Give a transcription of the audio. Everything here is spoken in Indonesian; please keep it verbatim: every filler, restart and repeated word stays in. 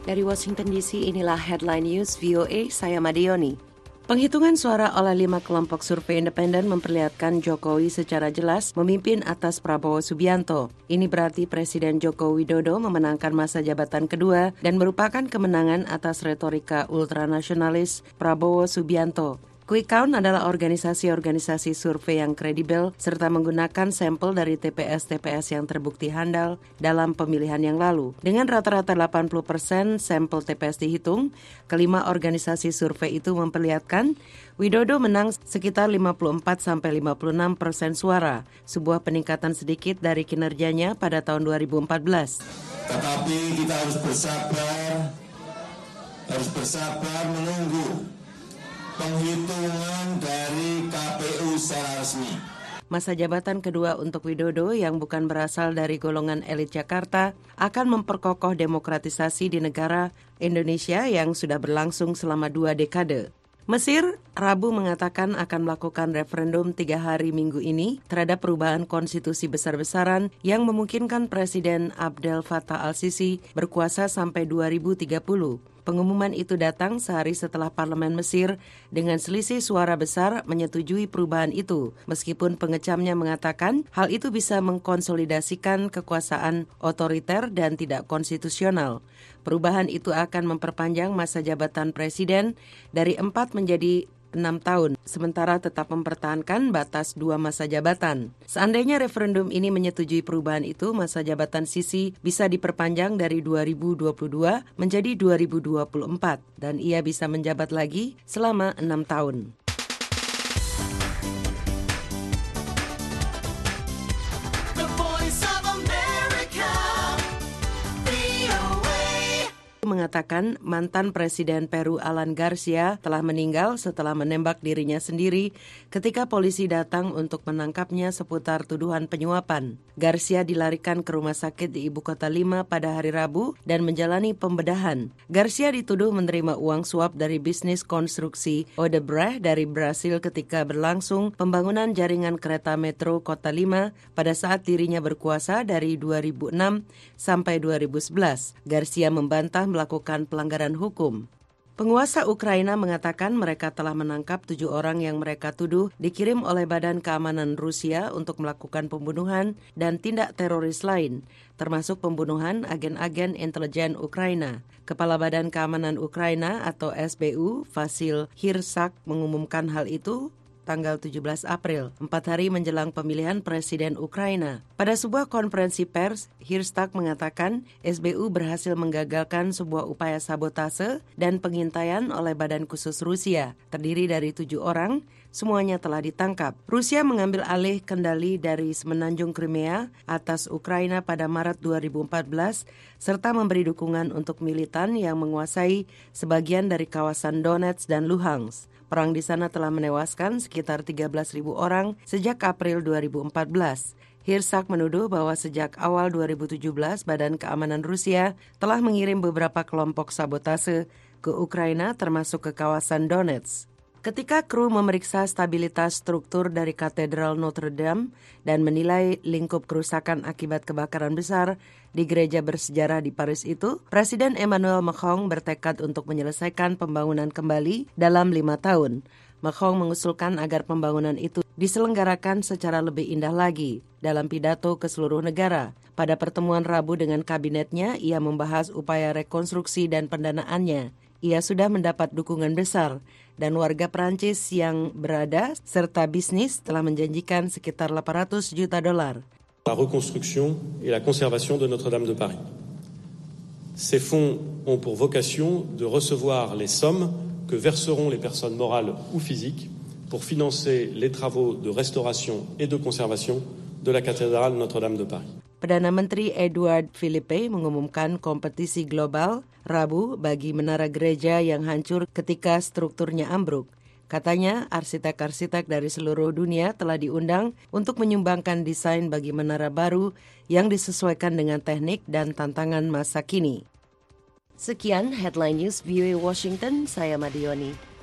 Dari Washington D C, inilah Headline News V O A, saya Madioni. Penghitungan suara oleh lima kelompok survei independen memperlihatkan Jokowi secara jelas memimpin atas Prabowo Subianto. Ini berarti Presiden Joko Widodo memenangkan masa jabatan kedua dan merupakan kemenangan atas retorika ultranasionalis Prabowo Subianto. Quick Count adalah organisasi-organisasi survei yang kredibel serta menggunakan sampel dari T P S-T P S yang terbukti handal dalam pemilihan yang lalu. Dengan rata-rata delapan puluh persen sampel T P S dihitung, kelima organisasi survei itu memperlihatkan Widodo menang sekitar lima puluh empat sampai lima puluh enam persen suara, sebuah peningkatan sedikit dari kinerjanya pada tahun dua ribu empat belas. Tetapi kita harus bersabar, harus bersabar menunggu penghitungan dari K P U secara resmi. Masa jabatan kedua untuk Widodo yang bukan berasal dari golongan elit Jakarta akan memperkokoh demokratisasi di negara Indonesia yang sudah berlangsung selama dua dekade. Mesir, Rabu mengatakan akan melakukan referendum tiga hari minggu ini terhadap perubahan konstitusi besar-besaran yang memungkinkan Presiden Abdel Fattah al-Sisi berkuasa sampai dua ribu tiga puluh. Pengumuman itu datang sehari setelah Parlemen Mesir dengan selisih suara besar menyetujui perubahan itu, meskipun pengecamnya mengatakan hal itu bisa mengkonsolidasikan kekuasaan otoriter dan tidak konstitusional. Perubahan itu akan memperpanjang masa jabatan presiden dari empat menjadi enam tahun, sementara tetap mempertahankan batas dua masa jabatan. Seandainya referendum ini menyetujui perubahan itu, masa jabatan Sisi bisa diperpanjang dari dua ribu dua puluh dua menjadi dua ribu dua puluh empat, dan ia bisa menjabat lagi selama enam tahun. Mengatakan mantan Presiden Peru Alan Garcia telah meninggal setelah menembak dirinya sendiri ketika polisi datang untuk menangkapnya seputar tuduhan penyuapan. Garcia dilarikan ke rumah sakit di Ibu Kota Lima pada hari Rabu dan menjalani pembedahan. Garcia dituduh menerima uang suap dari bisnis konstruksi Odebrecht dari Brasil ketika berlangsung pembangunan jaringan kereta metro Kota Lima pada saat dirinya berkuasa dari dua ribu enam sampai dua ribu sebelas. Garcia membantah melakukan pelanggaran hukum. Penguasa Ukraina mengatakan mereka telah menangkap tujuh orang yang mereka tuduh dikirim oleh Badan Keamanan Rusia untuk melakukan pembunuhan dan tindak teroris lain, termasuk pembunuhan agen-agen intelijen Ukraina. Kepala Badan Keamanan Ukraina atau S B U, Vasil Hirsak, mengumumkan hal itu tanggal tujuh belas April, empat hari menjelang pemilihan Presiden Ukraina. Pada sebuah konferensi pers, Hirsak mengatakan S B U berhasil menggagalkan sebuah upaya sabotase dan pengintaian oleh Badan Khusus Rusia. Terdiri dari tujuh orang, semuanya telah ditangkap. Rusia mengambil alih kendali dari semenanjung Crimea atas Ukraina pada Maret dua ribu empat belas, serta memberi dukungan untuk militan yang menguasai sebagian dari kawasan Donetsk dan Luhansk. Perang di sana telah menewaskan sekitar tiga belas ribu orang sejak April dua ribu empat belas. Hirsak menuduh bahwa sejak awal dua ribu tujuh belas Badan Keamanan Rusia telah mengirim beberapa kelompok sabotase ke Ukraina termasuk ke kawasan Donetsk. Ketika kru memeriksa stabilitas struktur dari Katedral Notre Dame dan menilai lingkup kerusakan akibat kebakaran besar di gereja bersejarah di Paris itu, Presiden Emmanuel Macron bertekad untuk menyelesaikan pembangunan kembali dalam lima tahun. Macron mengusulkan agar pembangunan itu diselenggarakan secara lebih indah lagi dalam pidato ke seluruh negara. Pada pertemuan Rabu dengan kabinetnya, ia membahas upaya rekonstruksi dan pendanaannya. Ia sudah mendapat dukungan besar dan warga Prancis yang berada serta bisnis telah menjanjikan sekitar delapan ratus juta dolar. La reconstruction et la conservation de Notre-Dame de Paris. Ces fonds ont pour vocation de recevoir les sommes que verseront les personnes morales ou physiques pour financer les travaux de restauration et de conservation de la cathédrale Notre-Dame de Paris. Perdana Menteri Edouard Philippe mengumumkan kompetisi global Rabu bagi menara gereja yang hancur ketika strukturnya ambruk. Katanya, arsitek-arsitek dari seluruh dunia telah diundang untuk menyumbangkan desain bagi menara baru yang disesuaikan dengan teknik dan tantangan masa kini. Sekian Headline News V O A Washington, saya Madioni.